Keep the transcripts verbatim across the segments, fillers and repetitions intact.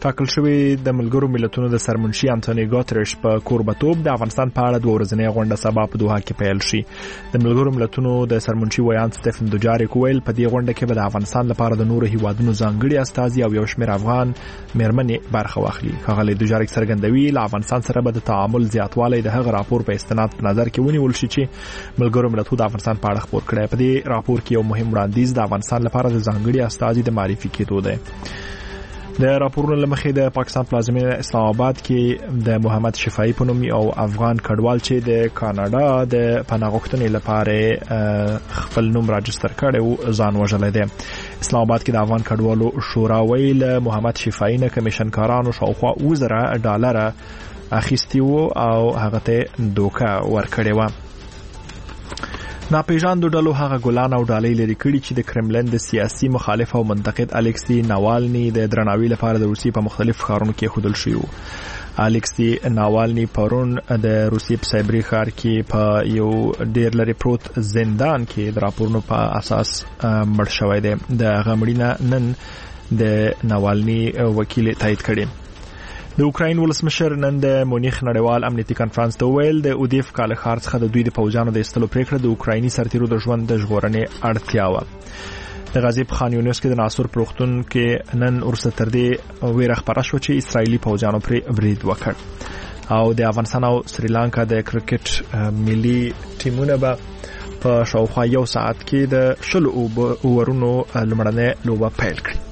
ټاکل شوی د ملګرو ملتونو د سرمنشي انټونی ګوتریش په کوربتوب د افغانستان په اړه دوه ورځنۍ غونډه سبا په دوحه کې پیل شي. د ملګرو ملتونو د سرمنشي ویان سټیفن دوجاریک ویل په دې غونډه کې به د افغانستان لپاره د نورو هیوادونو ځانګړي استازي او یو شمېر افغان مېرمنې برخه واخلي. ښاغلی دوجاریک څرګندوي له افغانستان سره به د تعامل زیاتوالی د هغه راپور په استناد په نظر کې ونیول شي چې ملګرو ملتونو د افغانستان په اړه خپور کړی. په دې راپور کې یو مهم وړاندیز د افغانستان لپاره د ځانګړي استازي د معرفي کېدو دی. د راپورونو له مخې د پاکستان پلازمینه اسلام آباد کې د محمد شفاعي په نوم یو افغان کډوال چې د کاناډا د پناه غوښتنې لپاره خپل نوم راجستر کړی ځان وژلی دی. اسلام آباد کې د افغان کډوالو شورا ویل محمد شفاعي نه کمیشنکارانو شاوخوا اوه زره ډالره اخیستي وو او هغه ته دوکه ورکړې وه. ناپېژاندو ډلو هغه ګلان او ډالۍ لري کړي چې د کرملین د سیاسي مخالف او منتقد الکسی ناوالني د درناوي لپاره د روسیې په مختلف ښارونو کې ایښودل شوي وو. الکسی ناوالني پرون د روسیې په سایبري ښار کې په یو ډېر لرې پروت زندان کې د راپورونو په اساس مړ شوی دی. د هغه مړینه نن د ناوالني وکیل تایید کړي. د اوکراین ولسمشر نن د مونیخ نړیوال امنیتي کانفرنس ته ویل د اودیف کال ښار څخه د دوی د پوځیانو د ایستلو پریکړه د اوکرایني سرتیرو د ژوند د ژغورنې اړتیا وه. د غزې په خان یونس کې د ناصر پروختون کې نن وروسته تر دې ویره خپره شوه چې اسرایلي پوځیانو پرې برید وکړ. او د افغانستان او سریلانکا د کرکټ ملي ټیمونه به په شاوخوا یو ساعت کې د شلو اوورونو لومړنۍ لوبه پیل کړي.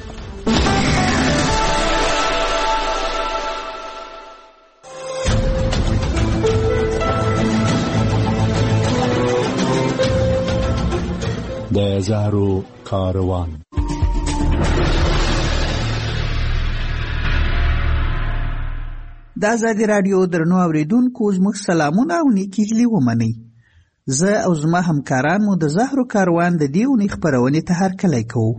د زهرو کاروان. د آزادي راډیو درنو اوریدونکو زموږ سلامونه او نیکې هیلې ومنئ. زه او زما همکاران مو د زهرو کاروان د دې اونۍ خپرونې ته هرکلی کوو.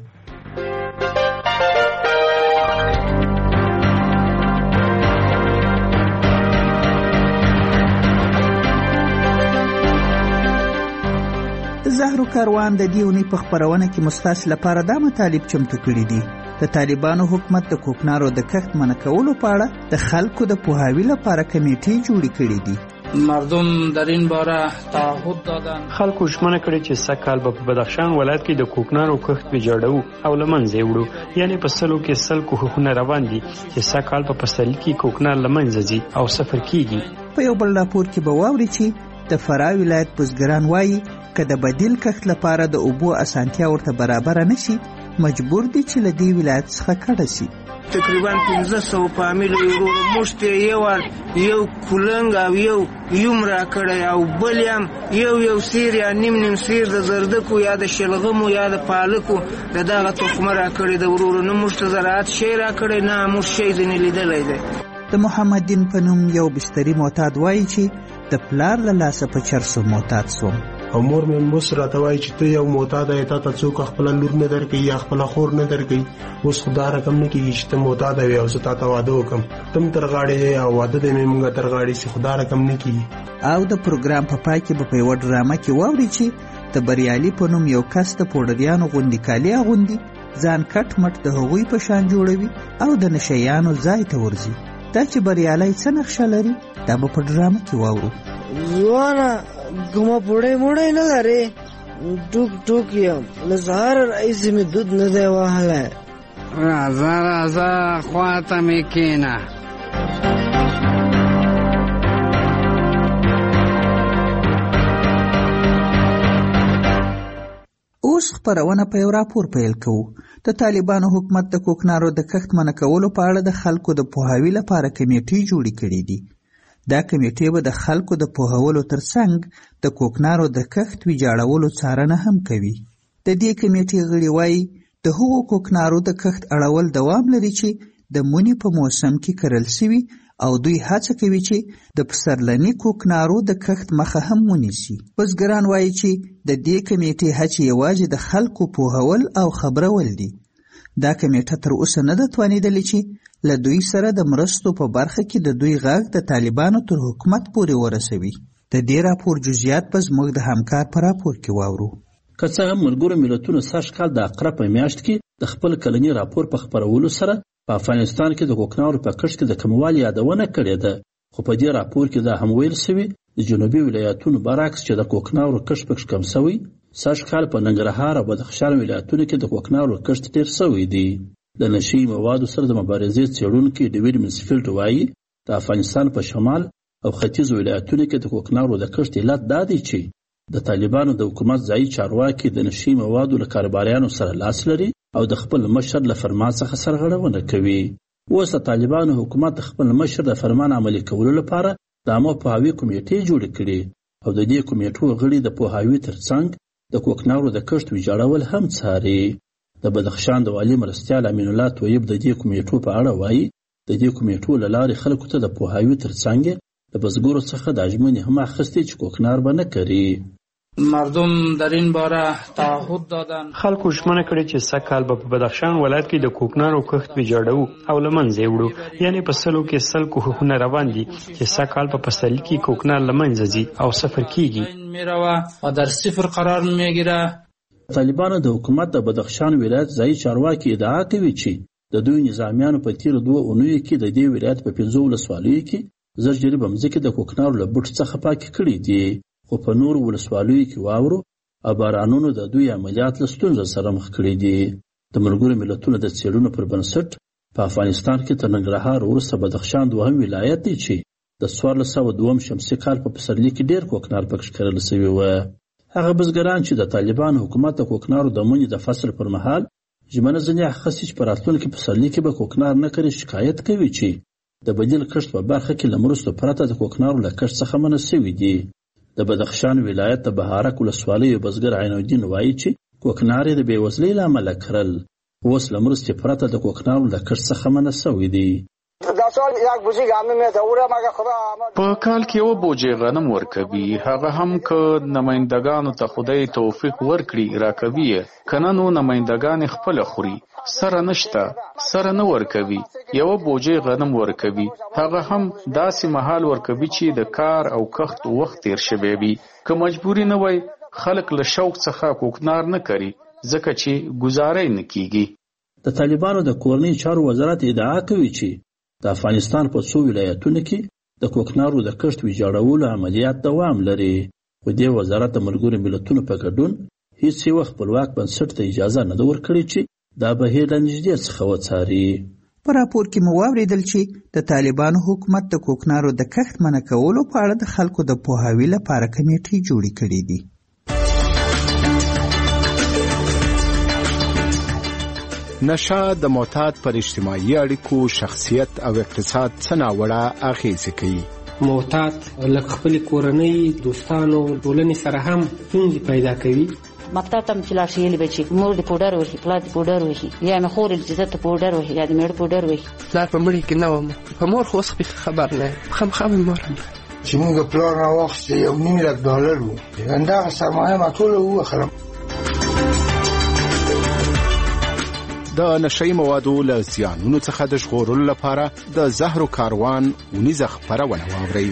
زهرو کاروان د دې اونۍ په خپرونه کې مستاسو لپاره دا مطالب چمتو کړي دي. د طالبانو حکومت د کوکنارو د کښت منع کولو په اړه د خلکو د پوهاوي لپاره کمیټې جوړې کړي دي. مردم در این باره تعهد دادن. خلکو ژمنه کړې چې سږ کال به په بدخشان ولایت کې د کوکنارو کښت ویجاړو او له منځه وړو. یعنې په سلو کې سل کوښښونه روان دي چې سږ کال په پسرلي کې کوکنار له منځه ځي او صفر کېږي. په یو بل راپور کې به واورئ چې د فراه ولایت بزګران وایي که د بدیل کښت لپاره د اوبو اسانتیا ورته برابره نشي مجبور دي چې له دې ولایت څخه کډه شي. تقریبا پنځه سوه فامیل یو مشت یو یو کولنګ او یو یوم را کړی او بل هم یو یو سیر یا نیم نیم سیر د زردکو یا د شلغمو یا د پالکو د دغه تخمه را کړی د ورورو نه مشت زراعت شی را کړی نه موږ شی ځینې لیدلی دی. د محمد دین په نوم یو بستري معتاد وایي چې د پلار له لاسه په چرسو معتاد سوم. او مور مې اوس راته وایي چې ته یو معتاد یې، تا ته څوک خپله لور نه درکوي یا خپله خور نه درکوي. اوس خو دا رقم نه کېږي چې ته معتاد وې او زه تا ته واده وکړم، ته هم تر غاړې یې او واده دې مې مونږه تر غاړې سي، خو دا رقم نه کېږي. او د پروګرام په پای کې به په یوه ډرامه کې واوري چې د بریالي په نوم یو کس د پوډریانو غوندې کالي اغوندي، ځان کټ مټ د هغوی په شان جوړوي او د نشیانو ځای ته ورځي. دا چې بریالی څه نقشه لري دا به په ډرامه کې واورو. ځوانه کومه پوړی موړی نه لرې، ټوک ټوک یم، له سهاره راهیسې مې دود نه دی وهلی. راځه راځه خواته مې کښېنه. اوس خپرونه په یو راپور پیل کوو. د طالبانو حکومت د کوکنارو د کښت منع کولو په اړه د خلکو د پوهاوي لپاره کمیټې جوړې کړي دي. دا کمیټې به د خلکو د پوهولو ترڅنګ د کوکنارو د کښت ویجاړولو څارنه هم کوي. د دې کمیټې غړي وایي د هغو کوکنارو د کښت اړول دوام لري چې د مني په موسم کې کرل شوي او دوی هڅه کوي چې د پسرلني کوکنارو د کښت مخه هم ونیسي. بزګران وایي چې د دې کمیټې هڅې یوازې د خلکو پوهول او خبرول دي. دا کمیټه تر اوسه نه ده توانېدلې چې له دوی سره د مرستو په برخه کې د دوی غږ د طالبانو تر حکومت پورې ورسوي. د دې راپور جزئیات به زموږ د همکار په راپور کې واورو. که څه هم ملګرو ملتونو سږ کال د اقرب په میاشت کې د خپل کلني راپور په خپرولو سره په افغانستان کې د کوکنارو په کښت کې د کموالي یادونه کړې ده، خو په دې راپور کې دا هم ویل شوي د جنوبي ولایتونو برعکس چې د کوکنارو کښت پکې کم شوی، سږ کال په ننګرهار او بدخشان ولایتونو کې د کوکنارو کښت ډېر شوی دی. د نشي موادو سره د مبارزې څېړونکي ډیوډ منسفیلډ وایي د افغانستان په شمال او ختیځ ولایتونو کې د کوکنارو د کښت علت دا دی چې د طالبانو د حکومت ځایي چارواکي د نشي موادو له کاروباریانو سره لاس لري او د خپل مشر له فرمان څخه سرغړونه کوي. اوس د طالبانو حکومت د خپل مشر د فرمان عملي کولو لپاره د عامه پوهاوي کمیټې جوړې کړي او د دې کمیټو غړي د پوهاوي ترڅنګ د کوکنارو د کښت ویجاړول هم څاري. د بدخشان د والي مرستیال امین الله طیب د دې کمیټو په اړه وایي د دې کمیټو له لارې خلکو ته د پوهاوي ترڅنګ د بزګرو څخه د ژمنې هم اخیستې چې کوکنار به نه کري. مردم در این باره تعهد دادن. خلکو ژمنه کړې چې سږ کال به په بدخشان ولایت کې د کوکنارو کښت ویجاړو او له منځه یې وړو، یعنې په سلو کې سل کوښښونه روان دي چې سږ کال په پسرلي کې کوکنار له منځه ځي او صفر کیږي میروه و در صفر قرار میگیره. طالبانو د حکومت د بدخشان ولایت ځایي چارواکي ادعا کوي چې د دوی نظامیانو په تیرو دوه اونیو کې د دې ولایت په پنځو ولسوالیو کې زر جریبه مځکې د کوکنارو له بوټ څخه پاکې کړي دي، خو په نورو ولسوالیو کې واورو او بارانونو د دوی عملیات له ستونزو سره مخ کړي دي. د ملګرو ملتونو د څېړنو پر بنسټ په افغانستان کې تر ننګرهار وروسته بدخشان دوهم ولایت دی چې د څوارلس سوه دوهم شمسي کال په پسرلي کې ډېر کوکنار پکې کرل شوي وه. هغه بزګران چې د طالبانو حکومت د کوکنارو د منې د فصل پر مهال ژمنه ځینې اخیستې چې په راتلونکي پسرلي کې به کوکنار نه کري، شکایت کوي چې د بدیل کښت په برخه کې له مرستو پرته د کوکنارو له کښت څخه منع شوي دي. د بدخشان ولایت د بهارک ولسوالۍ بزګر عین الدین وایي چې کوکنار یې د بېوزلۍ له امله کرل، اوس له مرستې پرته د کوکنارو له کښت څخه منع شوي دي. په کال کې یو بوجې غنم ورکوي، هغه هم که نمایندګانو ته خدای توفیق ورکړي راکوي، کنه نو نمایندګان خپل خوري، سره نشته سره نه ورکوي. یو بوجې غنم ورکوي، هغه هم داسې مهال ورکوي چې د کار او کښت وخت تیر شوی وي. که مجبوري نه وای خلک له شوق څخه کوکنار نه کوي ځکه چې ګزارې نه کیږي. د طالبانو د کورنۍ چارو وزارت ادعا کوي چې د افغانستان په څو ولایتونو کې د کوکنارو د کښت ویجاړولو عملیات دوام لري، خو دې وزارت د ملګرو ملتونو په ګډون هیڅ یو خپلواک بنسټ ته اجازه نه ده ورکړې چې دا بهیر له نږدې څخه وڅاري. په راپور کې مو واورېدل چې د طالبانو حکومت د کوکنارو د کښت منع کولو په اړه د خلکو د پوهاوي لپاره کمیټې جوړې کړې دي. نشه د معتاد پر اجتماعي اړیکو، شخصیت او اقتصاد څه ناوړه اغېزې کوي. معتاد لکه خپل کورنۍ، دوستانو، ټولنې سره هم ستونزې پیدا کوي. مکتب ته چې لاړ شي یلی به چې مور دې پوډر وهي، پلار دې پوډر وهي، یا مې خور چې زه ته پوډر وهي یا د مېړه پوډر وهي. پلار په مړي کې نه وم، په مور خو اوس خبر نه یم، خامخا مې مور هم چې موږ پلار راواخیستې یو نیم لک ډالر وو، همدغه سرمایه ما ټوله ووخلم. د نشئی موادو له زیانونو څخه د ژغورلو لپاره د زهرو کاروان اونیزه خپرونه واورئ.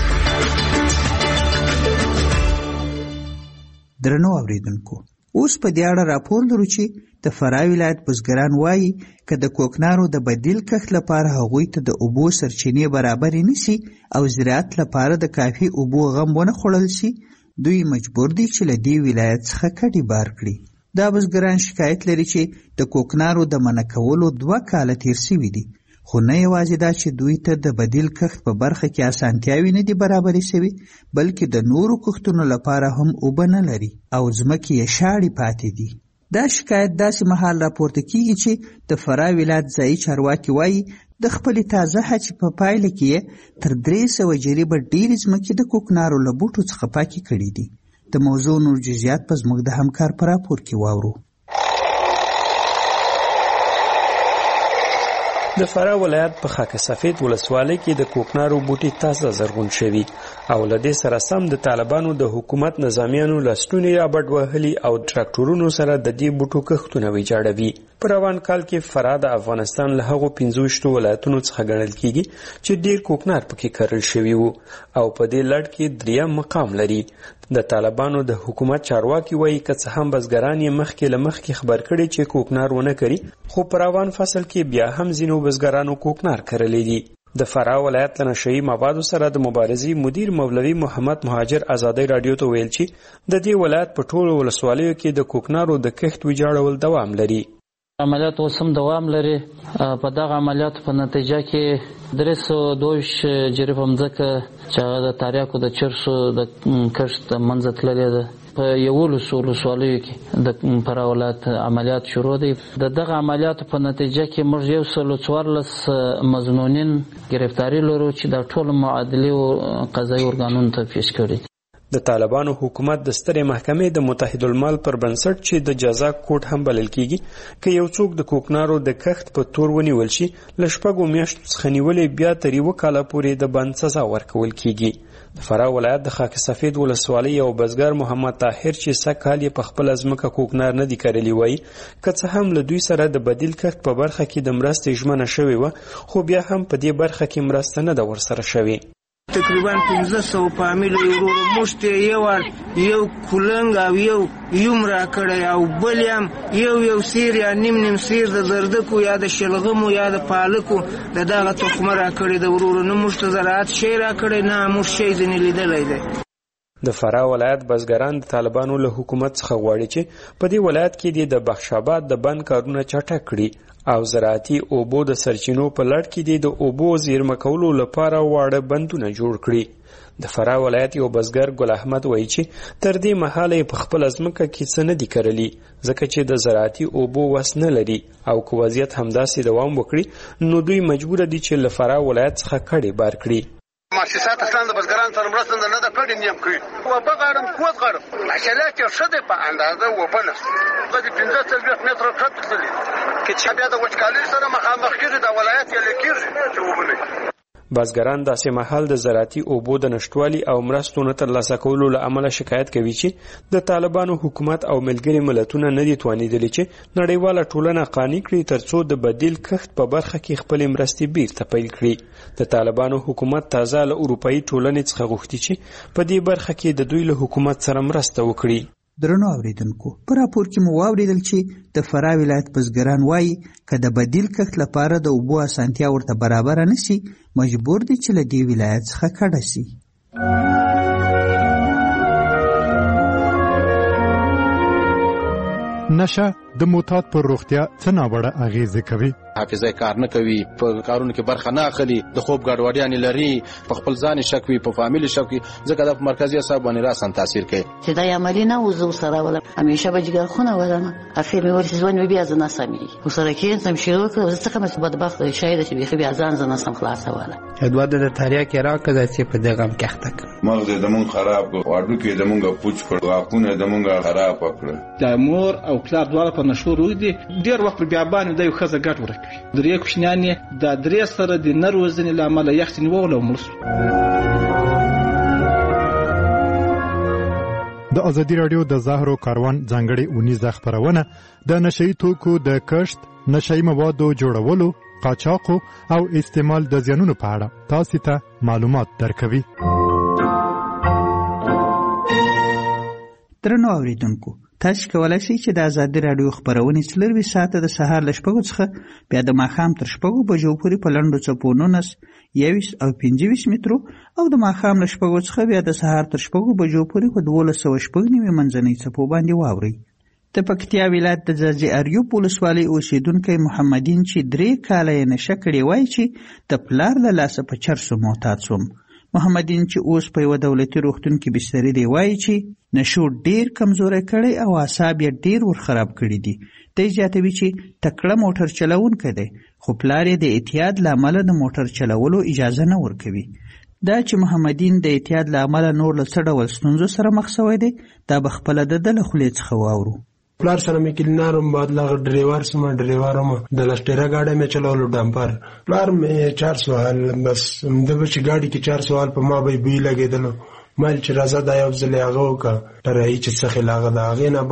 درنو اوریدونکو، اوس په دې اړه راپور لرو چې د فراه ولایت بزګران وایي که د کوکنارو د بدیل کښت لپاره هغوی ته د اوبو سرچینې برابرې نشي او زراعت لپاره د کافي اوبو غم ونه خوړل شي، دوی مجبور دي چې له دې ولایت څخه کډې بار کړي. دا بزګران شکایت لري چې د کوکنارو د منع کولو دوه کاله تیر شوي دي، خو نه یوازې دا چې دوی ته د بدیل کښت په برخه کې اسانتیاوې نه دي برابرې شوي، بلکې د نورو کښتونو لپاره هم اوبه نه لري او ځمکې یې شاړې پاتې دي. دا شکایت داسې مهال راپورته کیږي چې د فراه ولایت ځایي چارواکي وایي د خپلې تازه هڅې په پایله کې یې تر درې سوه جریبه ډېرې ځمکې د کوکنارو له بوټو څخه پاکې کړي دي. د موضوع نور جزئیات په زموږ د همکار په راپور کې واورو. د فراه ولایت په خاک سفید ولسوالۍ کې د کوکنارو بوټي تازه زرغون شوي او له دې سره سم د طالبانو د حکومت نظامیانو لستونې یا بډ وهلي او تراکټورونو سره د دې بوټو کښتونه ویجاړوي. په روان کال کې فراه د افغانستان له هغو پنځه ویشت ولایتونو څخه ګڼل کیږي چې ډیر کوکنار پکې کرل شوي وو او په دې لړ کې دریم مقام لري. د طالبانو د حکومت چارواکي وایي که څه هم بزګران یې مخکې له مخکې خبر کړي چې کوکنار ونه کړي، خو په روان فصل کې بیا هم ځینو بزګرانو کوکنار کرلی دي. د فراه ولایت له نشهیي موادو سره د مبارزې مدیر مولوي محمد مهاجر ازادۍ راډیو ته ویل چې د دې ولایت په ټولو ولسوالیو کې د کوکنارو د کښت ویجاړول دوام لري. عملیات اوس هم دوام لري. په دغه عملیاتو په نتیجه کې درې سوه دوه ویشت جریبه مځکه چې هغه د تریاکو د چرسو د کښت منځه تللې ده په یولسو ولسوالیو کې د فراه ولایت عملیات شروع دي. د دغه عملیاتو په نتیجه کې موږ یو سل څوارلس مظنونین ګرفتاري لرو چې د ټولو معادلې او قضایي ارګانونو ته پیش کړي. د طالبانو حکومت د سترې محکمې د متحد المال پر بنسټ چې د جزا کوټ هم بلل کیږي که یو څوک د کوکنارو د کښت په تور ونیول شي له شپږو میاشتو څخه نیولې بیا تر یوه کاله پورې د بند سزا ورکول کیږي. د فراه ولایت د خاک سفید ولسوالۍ یو بزګر محمد طاهر چې سږ کال یې په خپله ځمکه کوکنار نه دي کرلي وایي که څه هم له دوی سره د بدیل کښت په برخه کې د مرستې ژمنه شوې وه خو بیا هم په دې برخه کې مرسته نه ده ورسره شوې. تقریبا پنځه سوه فامیل ورور موږ ته یو یو کولنګ او یو یوم را کړی او بل هم یو یو سیر یا نیم نیم سیر د زردکو یا د شلغمو یا د پالکو د دغه تخمه را کړی د ورور نه موږ ته زراعت شی را کړی نه موږ شی ځینې لیدلی دی. د فراه ولایت بزګران د طالبانو له حکومت څخه غواړي چې په دې ولایت کې د بخشاباد د بند کارونه چټک کړي او زراعتي اوبو د سرچینو په لړ کې د اوبو زیرمه کولو لپاره واړه بندونه جوړ کړي. د فراه ولایت یو بزګر ګل احمد وایي چې تر دې مهاله یې په خپله ځمکه کې څه نه دي کرلي ځکه چې د زراعتي اوبو وس نه لري او که وضعیت همداسې دوام وکړي نو دوی مجبوره دي چې له فراه ولایت څخه کډې بار کړي. مؤسسات اصلا د بزګرانو سره مرسته نه ده کړې نیم کوي وبه غواړم کوز غواړم ماشاءالله چې ښه دی په اندازه وبه نشته هغه د پنځه څلوېښت متره کټ تللي که چې بیا د وچکالۍ سره مخامخ کېږي دا ولایت یې کېږي چې اوبه نه وي. بزګران داسې مهال د زراعتي اوبو د نشتوالي او مرستو نه ترلاسه کولو له امله شکایت کوي چې د طالبانو حکومت او ملګري ملتونه نه دي توانېدلي چې نړیواله ټولنه قانع کړي ترڅو د بدیل کښت په برخه کې خپلې مرستې بیرته پیل کړي. د طالبانو حکومت تازه له اروپایي ټولنې څخه غوښتي چې په دې برخه کې د دوی له حکومت سره مرسته وکړي. درنو اوریدونکو په راپور کې مو واوریدل چې د فراه ولایت بزګران وایي که د بدیل کښت لپاره د اوبو اسانتیا ورته برابره نشي مجبور دي چې له دې ولایت څخه کډه شي. نشه د معتاد پر روغتیا څه ناوړه اغیزې کوي. حافظه کار نه کوي، په کارونو کې برخه نه اخلي، د خوب ګډوډیانې لري، په خپل ځان شک وي، په فامیل شک وي، ځکه د مرکزي اعصاب باندې راسن تاثیر کوي. چې دا عملی نه وزو سره ولا همیشه به جګر خونه ولنه افیر مې ورته ځوان بیا ځنه سمي وسره کې سم شروع کړ ځکه مې بدبخت شاید چې بیا ځان ځنه سم خلاص ولا ادوار د تاریخ کې راکړه چې په دغه کښتک مغز د مون خراب کړ، واډو کې د مونږه پوچ کړ، واکونه د مونږه خراب کړ. د مور او پلار دواړه په نشو روي دي ډیر وخت بیا باندې د یو خزه ګټ ورکوي. درې کوشنیان د درې سره د نروزنې لامل یخت نیول او مرسو. د ازادي رادیو د زهرو کاروان ځانګړي اونیزه خبرونه د نشئی توکو د کښت، نشئی موادو جوړولو، قاچاقو او استعمال د زیانونو په اړه تاسو ته معلومات درکوي. درنو اوریدونکو تاسو کولای شئ چې د ازادي رادیو خبرونه څلور ساعته د سهار له شپږو څخه بیا د ماښام تر شپږو بجو پورې په لنډو څپو نولس، یویس او پنځه ویشت مترو او د ماښام له شپږو څخه بیا د سهار تر شپږو بجو پورې په دولس سوه شپږ نوي منځنۍ څپو باندې واورئ. د پکتیا ولایت د ځاځي اریوب ولسوالۍ اوسیدونکی محمدین چې درې کاله یې نشه کړې وایي چې د پلار له لاسه په چرسو معتاد سوم. محمدین چې اوس په یوه دولتي روغتون کې بستري دی وایي چې نشو ډیر کمزوری کړی او اعصاب یې ډیر ورخراب کړي دي. دی زیاتوي چې تکړه موټر چلوونکی دی خو پلار یې د اعتیاد له امله د موټر چلولو اجازه نه ورکوي. دا چې محمدین د اعتیاد له امله نور له څه ډول ستونزو سره مخ شوی دی دا به خپله د ده له خولې څخه واورو. پلار سره مې کلینارم بعد لغه ډریور سم ډریورم د لشتره گاډه مې چلولو ډمپر پلار مې چار سوال بس د بچ گاډي کې چار سوال په ما به بي لګیدل مال چې راځه دا یو ځل هغه وکړه تر هیڅ څه خلاغه دا هغه نه بعد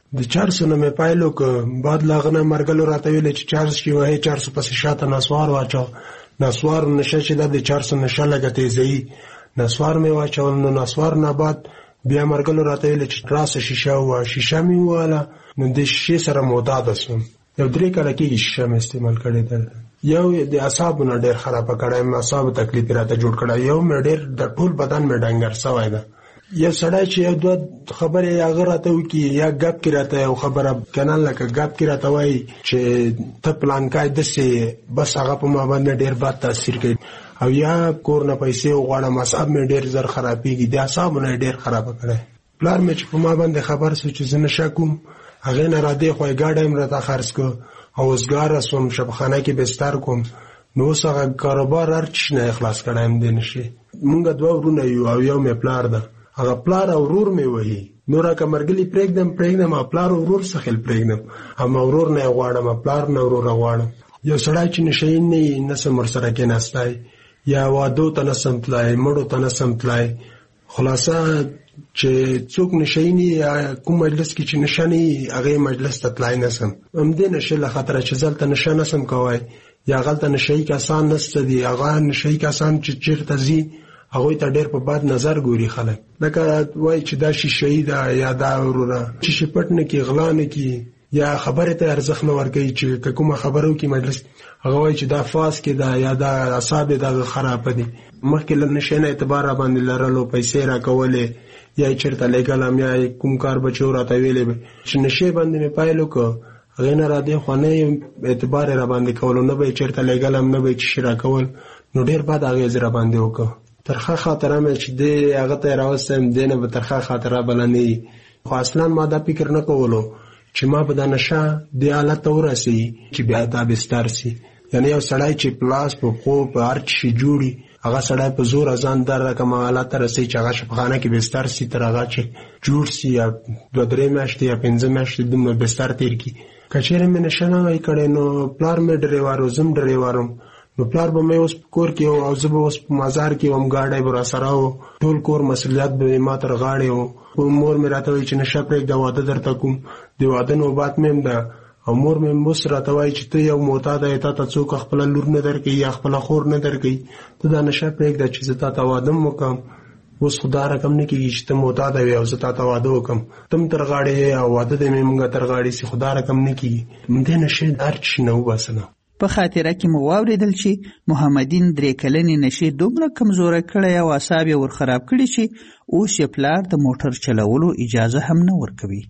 د چارسو نه مې پایلو که بعد لاغنه مرګلو راته ویل چې چارس کې وای چارسو پسې شاته نسوار واچو نسوار نشه چې د چارسو نشه لګه تیزی نسوار مې واچول نو نسوار نه بعد بیا مرګلو راته ویل چې راسه شیشه وا شیشه مې واله نو د شیشه سره معتاد شوم یو درې کاله کې شیشه مې استعمال کړې ده یو د اعصابونو ډېر خراب کړای مې اعصاب تکلیف راته جوړ کړای یو مې ډېر د ټول بدن مې ډنګر سوای ده یو سړی چې یو دوه خبرې هغه راته وکړي یا ګپ کې راته یو خبره کنه لکه ګپ کې راته وایي چې ته پلان کای دسې بس هغه په ما باندې ډېر بد تاثیر کوي او یا کور نه پیسې وغواړم اعصاب مې ډېر زر خرابېږي د اعصابونه ډېر خراب کړی پلار مې چې په ما باندې خبر شو چې زه نشه کوم هغې نه را دې خوا یې ګاډی هم راته خرڅ کړ او اوزګاره سوم شبخانه کې بستر کوم نو اوس هغه کاروبار هر چیز نه خلاص کړی یم دې نشي مونږ دوه ورونه یو او یو مې پلار ده هغه پلار او ورور مې وهي نور که مرګلي پرېږدم پرېږدم او پلار او ورور څخه پرېږدم هم ورور نه غواړم پلار نه ورور غواړم یو سړی چې نشي نه نسم ورسره کېناستی یا واده ته نسم تلای مړو ته نسم تلای خلاصه چې څوک نشي نه یا کوم مجلس کې چې نشانی هغه مجلس ته تلای نسم هم دې نشه له خاطر چې ځلته نشه نسم کوای یا غلطه نشي کسان نسته دي هغه نشي کسان چې چیرته زی هغه ته ډېر په باد نظر ګوري خلک لکه وای چې دا شي شهید یا دا ورونه چې شپټ نه کې غلا نه کې یا خبره ته ارزښت نه ورکوي چې کومه خبرو کې مجلس هغه وای چې دا فاس کې دا یا دا اعصاب دا خراب دي مخکې له نشه نه اعتبار باندې لرلو پیسې را کولې یا چیرته لګالم یا کوم کار بچو راته ویلې چې نشه باندې مې پایلو کو هغه نه را دي خو نه اعتبار را باندې کولو نه به چیرته لګالم نه به چې را کول نو ډېر بد هغه زرا باندې وکړ ترخه خاطره مې چې دې هغه ته راوستم دینه به ترخه خاطره بلنې خو اصلا ما دا فکر نه کولو چې ما په دا نشه د حالت ورسي چې بیا دا بستر سي یعنی یو سړی چې پلاس په خو په هر شي جوړي هغه سړی په زور ځان در رقم حالت رسي چې هغه شپخانه کې بستر سي تر هغه چې جوړ سي یا دوه درې میاشتې یا پنځه میاشتې د بستر تیر کی کچېره مې نشه نه وای کړي نو پلار مې ډریوارو زم ډریوارم نو پلار به مې اوس کور کې او زه به اوس په مزار کې وم گاډي بر سره او ټول کور مسؤلیت به ما تر غاړې او مور مې راته وی چې نشه پرې د واده درته کوم د واده نو بات مې ده او مور مې مس راته وای چې ته یو معتاد ایت ته څوک خپل لور نه درکې یا خپل خور نه درکې ته دا نشه پرې د چې زه ته واده وکم اوس خدا رقم نه کېږي چې ته معتاد وي او زه ته واده وکم تم تر غاړې او واده دې مې تر غاړې سي خدا رقم نه کېږي مې نشه درچ نه وباسنه په خاطره کې مو واوریدل چې محمدین درې کلنې نشي دومره کمزوره کړی او اعصاب یې ور خراب کړي چې اوس یې پلار د موټر چلولو اجازه هم نه ورکوي.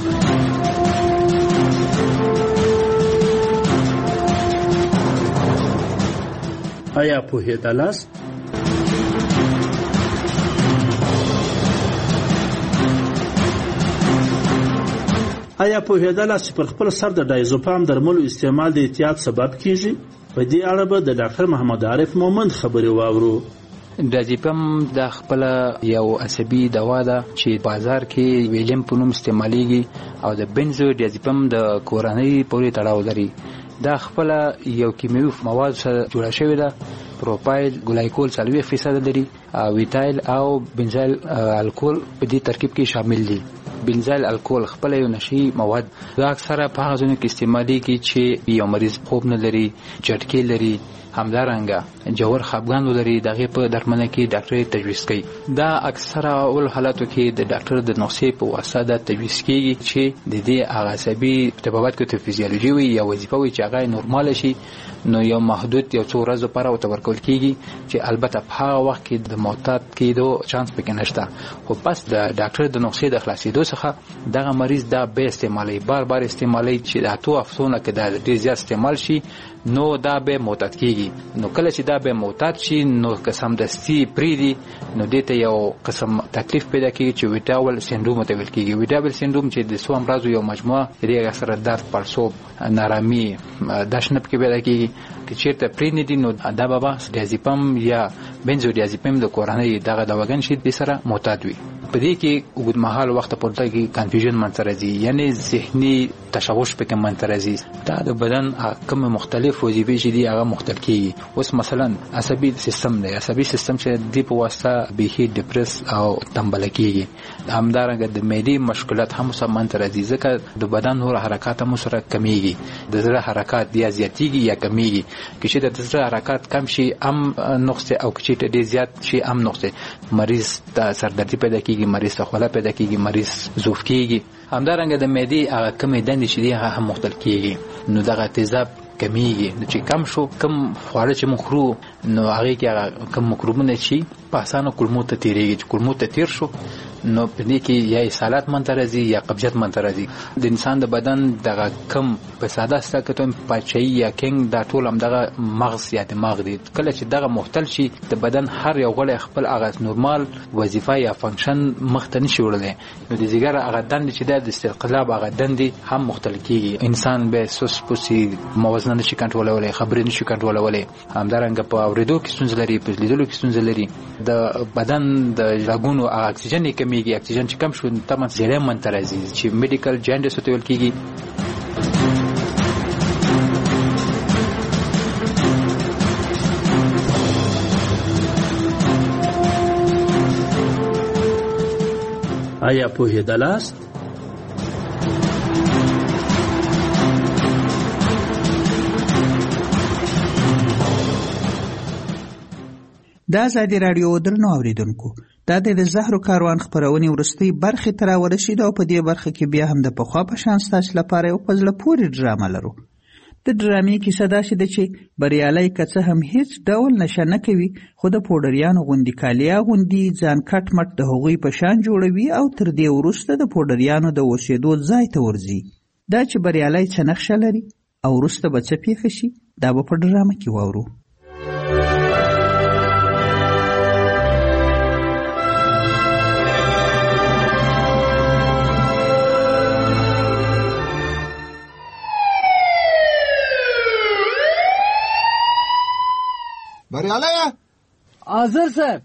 آیا پوهېدلاست؟ آیا پوهېدلاست چې پر خپل سر د ډایزوپام درملو استعمال د احتیاط سبب کیږي؟ په دې اړه به د ډاکټر محمد عارف مومند خبرې واورو. ډایزوپام د خپل یو عصبي دوا ده چې بازار کې ویلیم په نوم استعمالېږي او د بنزو ډایزوپام د کورنۍ پورې تړاو لري. دا خپل یو کیمیاوي مواد سره جوړه شوې ده. پروپایل ګلایکول څلوېښت فیصد لري او ویتایل او بنزایل الکول په دې ترکیب کې شامل دي. بنزایل الکول خپل یو نشي مواد دا اکثره په هغه ځایونو کې استعمالېږي چې یو مریض خوب نه لري، جټکې لري، همدارنګه جوړ خپګان ولري، دغه په درملنه کې ډاکټر تجویز کوي. دا اکثره اول حالاتو کې د ډاکټر د نسخې په واسطه د تجویز کیږي چې د دې عصبي ارتباطات کې د فزیولوژي وي یا وظیفه وي چې هغه نورمال شي، نو یو محدود یو څو ورځې لپاره او تورکول کیږي چې البته په هغه وخت کې د معتاد کېدو چانس پکې نشته. خو پس د ډاکټر د نسخې د خلاصېدو څخه دغه مریض دا به استعمالي بار بار استعمالي چې د اتو هفتونه کې دا ډېر زیات استعمال شي نو دا به معتاد کیږي. نو کله چې دا به معتاد شي نو قسم دستی پریدي نو دته یو قسم تکلیف پیدا کیږي چې ویټاول سندروم ته ویل کیږي. ویټاول سندروم چې د سو امراض یو مجموعه دی سره درد، پړسوب، نارامي، داشنب کې پیدا کیږي. چې چیرته پریدي دي نو دا به ډایزوپام یا بنزودیازپام د کورنۍ دغه دواګان شي د سره معتاد وي. په دې کې اوږدمهال وخت پورته کې کنفیوژن منځ راځي، یعنی ذهني تشوش پکې منځ راځي. دا د بدن کوم مختلف وظیفې چې دي هغه مختلف کیږي. اوس مثلا عصبي سیستم دی، عصبي سیستم چې د په واسطه به ډیپریس او تنبل کیږي. همدارنګه د معدې مشکلات هم سره منځ راځي، ځکه د بدن نور حرکات هم سره کمیږي. د زړه حرکات یا زیاتیږي یا کمیږي. چې د زړه حرکات کم شي هم نقص او چې ډېر زیات شي هم نقص. مریض ته سردردي پیدا کیږي، مریض ته خوله پیدا کیږي، مریض ضعف کیږي. همدارنګه د معدې هغه کمې دندې چې دي هغه هم مختل کیږي. نو دغه تیزاب کمیږي. نو چې کم شو کم خواړه چې موږ خورو نو هغې کې هغه کم مکروبونه چې په اسانه کولمو ته تېرېږي. چې کولمو ته تېر شو نو په دې کې یا اسهالات منځته راځي یا قبضیت منځته راځي. د انسان د بدن دغه کم په ساده ستا کتو پاچایي یا کنګ دا ټول همدغه مغز یا دماغ دی. کله چې دغه مختل شي د بدن هر یو غړی خپل هغه نورمال وظیفه یا فنکشن مخ ته نشي وړلی. نو د ځیګر هغه دندې چې ده د استقلاب هغه دندې هم مختل کېږي. انسان به سوس پوسي موازنه نشي کنټرولولی، خبرې نشي کنټرولولی. همدارنګه په اورېدو کې ستونزه لري، په لیدلو کې ستونزه لري. د بدن د رګونو اکسیجن یې کمیږي. اکسیجن چې کم شو تمه زیړی منځته راځي چې میډیکل جانډس ورته ویل کېږي. آیا پوهېدلاست؟ د ازادي راډیو درنو اوریدونکو، دا د زهرو کاروان خپرونې وروستۍ برخې ته راورسېده او په دې برخه کې بیا هم د پخوا په شان ستاسو لپاره یو په زړه پورې ډرامه لرو. د ډرامې کیسه داسې ده چې بریالی که څه هم هیڅ ډول نشه نه کوي، خو د پوډریانو غوندې کالي اغوندي، ځان کټ مټ د هغوی په شان جوړوي او تر دې وروسته د پوډریانو د اوسېدو ځای ته ورځي. دا چې بریالی څه نقشه لري او وروسته به څه پېښه شي دا به په ډرامه کې واورو. بریالی حاضر صاحب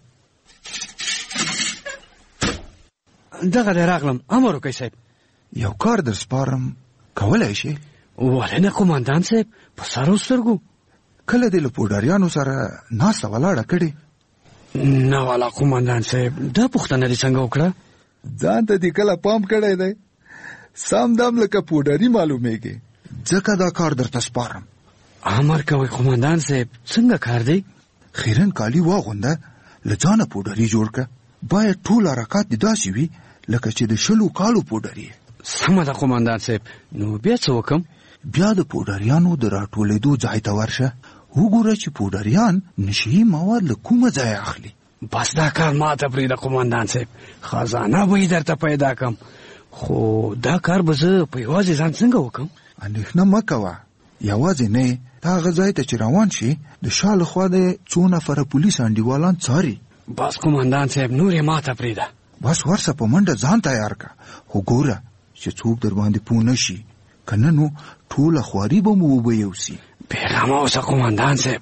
دغه دی راغلم. امر وکړئ صاحب. یو کار در سپارم، کولی شي؟ ولې نه قومندان صاحب، په سرو سترګو. کله دې له پوډریانو سره ناسته ولاړه کړې؟ نه والا قومندان صاحب، دا پوښتنه دې څنګه وکړه؟ ځان ته دې کله پام کړی دی؟ سم دم لکه پوډري معلومیږي، ځکه دا کار درته سپارم. امر کوئ قومندان صاحب، څنګه کار دی؟ خیرن کالي واغونده، له ځانه پوډري جوړ که. باید ټول حرکات دې داسې وي لکه چې د شلو کالو پوډري. سمه ده قومندان صاحب. نو بیا څه وکم؟ بیا د پوډریانو د راټولېدو ځای ته ورشه، وګوره چې پوډریان نشهي مواد له کومه ځای اخلي. بس دا کار ماته پرېږده قومندان صاحب، خزانه به یې درته پیدا کړم. خو دا کار به زه په یوازې ځان څنګه وکړم؟ اندېښنه مه کوه، یوازې نه یې. تا هغه ځای ته چې روان شي د شا لخوا د څو نفره پولیس انډیوالان څاري. بس قومندان صاحب، نور یې ماته پرېږده. بس ورسه په منډه ځان تیار که، خو ګوره چې څوک در باندې پوه نه شي، که نه نو ټوله خواري به مو وبه یوسي. بېغمه اوسه قومندان صاحب.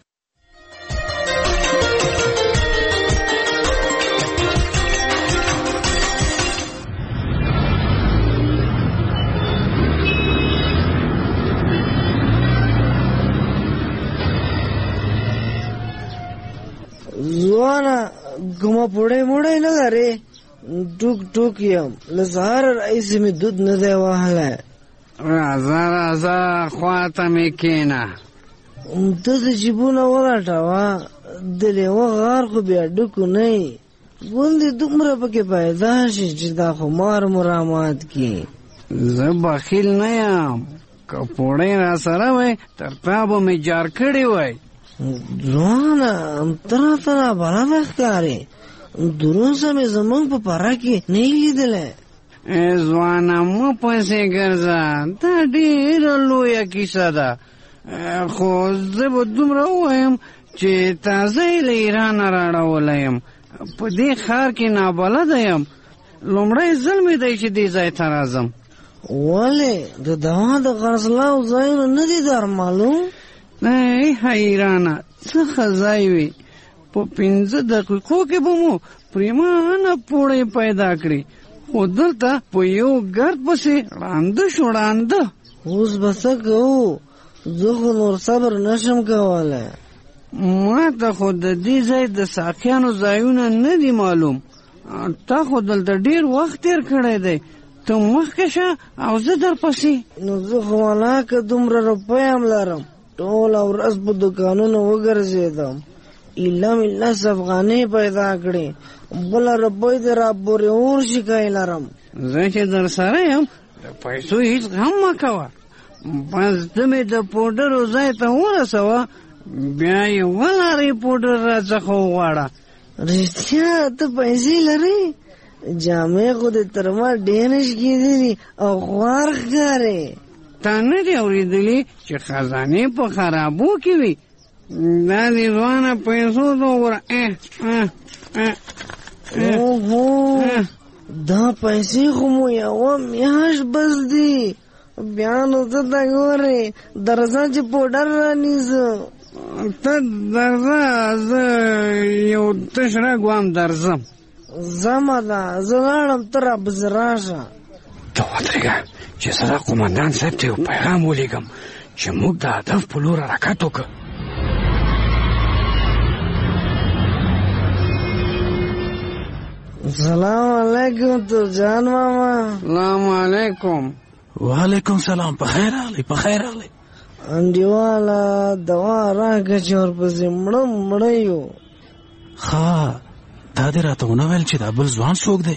ځوانه ګومه پوړی موړی نه لرې؟ ټوک ټوک یم، له سهاره راهیسې مې دود نه دی وهلی. راځه راځه خواته مې کښېنه. ته د جیبونه ولټوه، د لیوه غار خو بیا ډکو نه یي. ګوندې دومره پکې پیدا شي چې دا خو مار مو رامات کړي. زه بخیل نه یم، که پوړی را سره وی تر تا به مې جار کړی وی. ځوانه ته راته نابلده ښکارې، دروسه مې زمونږ په پره کې نه یې لیدلی. ای ځوانه مه پسې ګرځه، دا ډېره لویه کیسه ده. خو زه به دومره ووایم چې تازه یې له ایرانه راړولی یم. په دې ښار کې نابلده یم، لومړی ځل مې دی چې دې ځای ته راځم. ولې د دوا د خرڅلاو ځایونه نه دي در معلوم؟ ای حیرانه، څه ښه ځای وي، په پنځه دقیقو کې به مو پریمانه پوړی پیدا کړي، خو دلته په یو ګرد پسې ړانده شو ړانده. اوس به څه کوو؟ زه خو نور صبر نشم کولی. ما ته خو د دې ځای د ساقیانو ځایونه نه دي معلوم. تا خو دلته ډېر وخت تېر کړی دی، ته مخکې شه او زه در پسې. نو زه خو ولاکه دومره روپۍ هم لرم، ټوله ورځ په دوکانونو وګرځېدم، ایله مې لس افغانۍ پیدا کړې، بله روپۍ د راپورې اور شکای لرم. زه چې در سره یم د پیسو هېڅ غم مه کوه، بس ته مې د پوډرو ځای ته ورسوه، بیا یې ولارې پوډر را څخه وغواړه. رښتیا ته پیسې لرې؟ جامې خو دې تر ما ډېرې شکېدلي او خوار ښکارې. تا نه دې اورېدلي چې خزانې په خرابو کې وي؟ دا دې ځوانه پیسو ته وګوره. اوهو، دا پیسې خو مو یوه میاشت بس دي. بیا نو ته ته ګورې درځه چې پوډر رانیسه. ته درځه، زه یو تش رګ وام درځم. زمه ده، زه لاړم، ته راپسې راشه. ته ودرېږه چې زه د قومندان صاحب ته یو پیغام ولیږم چې موږ د هدف په لور حرکت وکړو. سلام علیکم ترجان ماما. سلام علیکم. وعلیکم سلام. په خیر راغلی، په خیر راغلی. انډیواله دوا راکړه چې ورپسې مړه مړه یو. ښه، دا دې راته ونه ویل چې دا بل ځوان څوک دی؟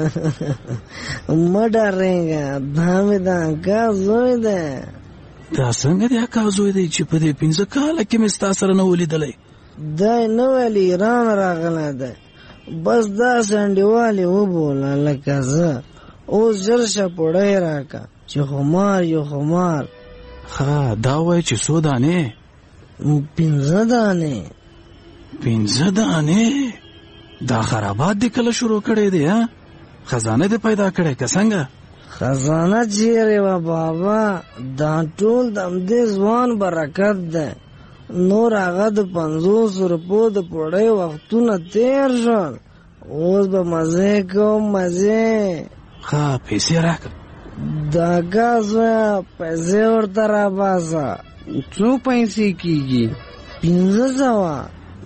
مه ډارېږه، دا مې د اکا زوی دی. دا څنګه د اکا زوی دی چې په دې پنځه کاله کې مې ستا سره نه ولیدلی؟ دی نه ویل ایران راغلی دی، بس داسې انډیوال یې وبوله لکه زه. اوس ژر شه پوړی راکړه چې خمار یو خمار. ښه، دا وایي چې څو دانې؟ پنځه دانې. پنځه دانې؟ دا خرابات دې کله شروع کړی دی؟ ها، خزانه دې پیدا کړی که څنګه؟ خزانه چیرې وه بابا، دا ټول د همدې ځوان برکت دی. نور هغه د پنځوس روپو د پوړۍ وختونه تېر شول، اوس به مزې کوم مزې. ښه، پیسې راکړه. د اکا زویه پیسې ورته راباسه. څو پیسې کېږي؟ پنځه سوه.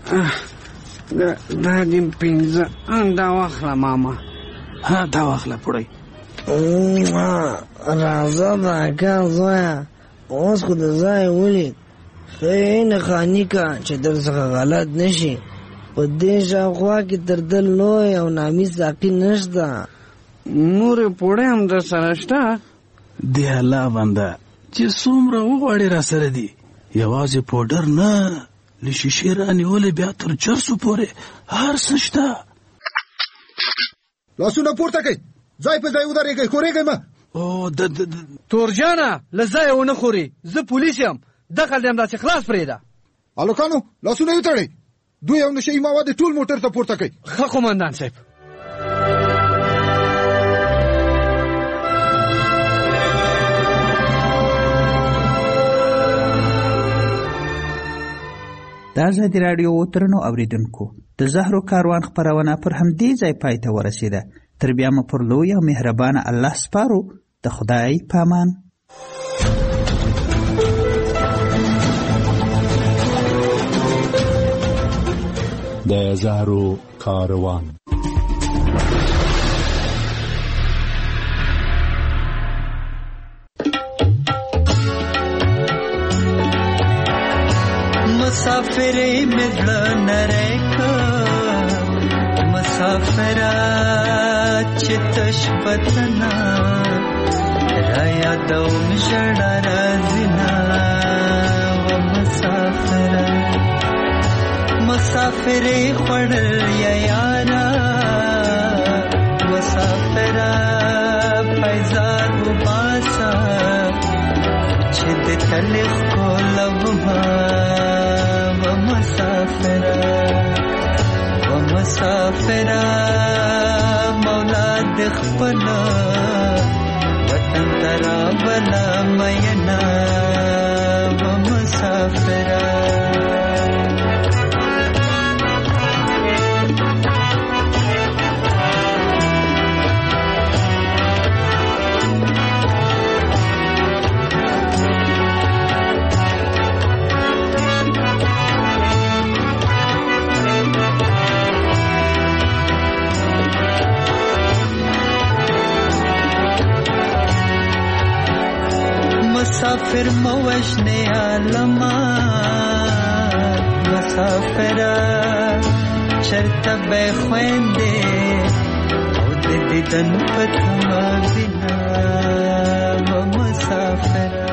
دا دې پنځه. دا واخله ماما. ها، دا واخله پوړۍ. راځه د اکا زویه، اوس خو د ځای ولید، ښه یې نښاني که چې در څخه غلط نه شي. په دې شاوخوا کې تر ده لوی او نامي ساقي نشته. نورې پوړۍ هم در سره شته؟ دی الله بنده چې څومره وغواړې را سره دي، یوازې پوډر نه، له شیشې رانیولې بیا تر چرسو پورې هر څه شته. لاسونه پورته کړئ، ځای په ځای ودرېږئ، ښورېږئ مه. او د تورجانه له ځایه ونه خورې، زه پولیس یم، دخل دې همداسې خلاص پرېږده. هلکانو لاسونه یې تړئ، دوی او نشه یي مواد ټول موټر ته پورته کړئ. ښه قومندان صاحب. د ازادي راډیو درنو اوریدونکو، د زهرو کاروان خپرونه پر همدې ځای پای ته ورسېده. تر بیا مو پر لوی او مهربانه الله سپارو. د خدای پامان. د زهرو کاروان. مسافرې مې زړه نری کړ، مسافره چې تش وطنه رایادوم ژړا راځينه. و مسافره مسافرې خوړل یا یاره، مسافره پیزار وباسه چې د تلخ کولوما. مسافره مولا د خپل وطن ترا بلا مینا. و مسافره مسافر موجنه عالما مسافر چرته به خويندې او د دیدن په تمه بنا و مسافر